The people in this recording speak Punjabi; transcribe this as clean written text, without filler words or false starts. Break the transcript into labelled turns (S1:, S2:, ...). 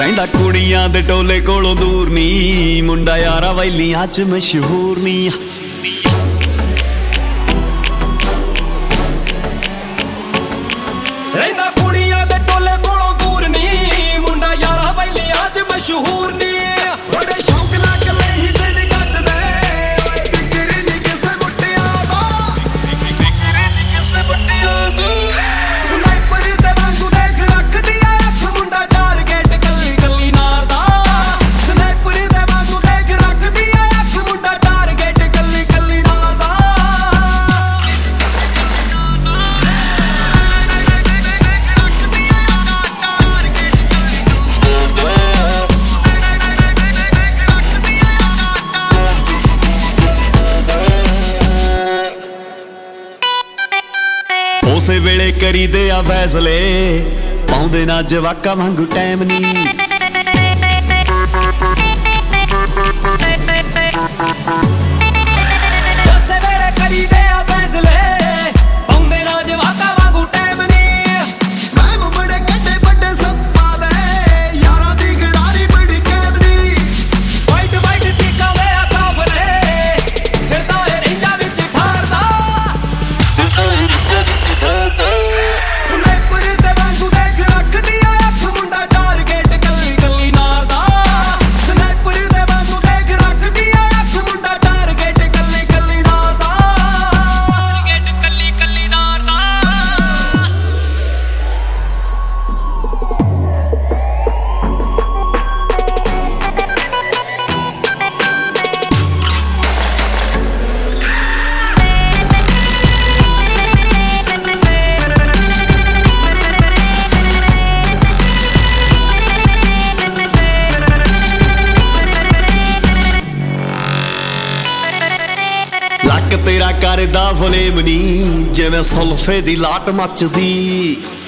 S1: ਰਹਿੰਦਾ ਕੁੜੀਆਂ ਦੇ ਟੋਲੇ ਕੋਲੋਂ ਦੂਰ ਨੀ, ਮੁੰਡਾ ਯਾਰਾ ਵੈਲੀਆਂ ਚ ਮਸ਼ਹੂਰ ਨੀ।
S2: ਰਹਿੰਦਾ ਕੁੜੀਆਂ ਦੇ ਟੋਲੇ ਕੋਲੋਂ ਦੂਰ ਨੀ, ਮੁੰਡਾ ਯਾਰਾ ਵੈਲੀਆਂ ਚ ਮਸ਼ਹੂਰ ਨੀ।
S3: ਬੜੇ ਸ਼ੌਕ ਨਾਲ ਕੱਲੇ ਹੀ ਦਿਨ ਕੱਟਦੇ, ਓਏ ਫਿਕਰ ਨੀ ਕਿਸੇ ਮੁੱਟਿਆਂ ਦਾ, ਫਿਕਰ ਨੀ ਕਿਸੇ ਮੁੱਟਿਆਂ ਦਾ। ਸਨਾਈਪਰ ਦੇ ਵਾਂਗੂ ਦੇਖ ਰੱਖਦੀ ਐ ਅੱਖ, ਮੁੰਡਾ ਟਾਰਗੇਟ ਕੱਲੀ ਕੱਲੀ ਨਾਰ ਦਾ। ਸਨਾਈਪਰ ਦੇ ਵਾਂਗੂ ਦੇਖ ਰੱਖਦੀ ਐ ਅੱਖ, ਮੁੰਡਾ ਟਾਰਗੇਟ ਕੱਲੀ ਕੱਲੀ ਨਾਰ ਦਾ।
S1: ਉਸੇ ਵੇਲੇ ਕਰੀਦੇ ਆ ਫੈਸਲੇ, ਪਾਉਂਦੇ ਨਾ ਜਵਾਕਾਂ ਵਾਂਗੂ ਟਾਈਮ ਨੀ।
S2: ਉਸੇ ਵੇਲੇ ਕਰੀਦੇ ਆ ਫੈਸਲੇ, ਪਾਉਂਦੇ ਨਾ ਜਵਾਕਾਂ ਵਾਂਗੂ ਟਾਈਮ ਨੀ।
S3: ਮੈਂ ਬੜੇ ਕੱਡੇ ਵੱਡੇ ਸੱਪਾਂ ਦੇ, ਯਾਰਾਂ ਦੀ ਗਰਾਰੀ ਬੜੀ ਕੈਦ ਨੀ।
S2: ਵਾਈਟ ਵਾਈਟ ਚੀਕਾਂ ਵੇ ਆ ਕਾਫਰੇ, ਫਿਰਦਾ ਏ ਰਹਿੰਦਾ ਵਿੱਚ ਠਾਰਦਾ।
S3: ਸਨਾਈਪਰ ਦੇ ਵਾਂਗੂ ਦੇਖ ਰੱਖਦੀ ਐ ਅੱਖ, ਮੁੰਡਾ ਟਾਰਗੇਟ ਕੱਲੀ ਕੱਲੀ ਨਾਰ ਦਾ। ਸਨਾਈਪਰ ਦੇ ਵਾਂਗੂ ਦੇਖ ਰੱਖਦੀ ਐ ਅੱਖ, ਮੁੰਡਾ ਟਾਰਗੇਟ ਕੱਲੀ ਕੱਲੀ ਨਾਰ ਦਾ।
S2: ਟਾਰਗੇਟ ਕੱਲੀ ਕੱਲੀ ਨਾਰ ਦਾ।
S1: ਲੱਕ ਤੇਰਾ ਕਰਦਾ ਫਲੇਮ ਨੀ, ਜਿਵੇਂ ਸੁਲਫੇ ਦੀ ਲਾਟ ਮੱਚਦੀ।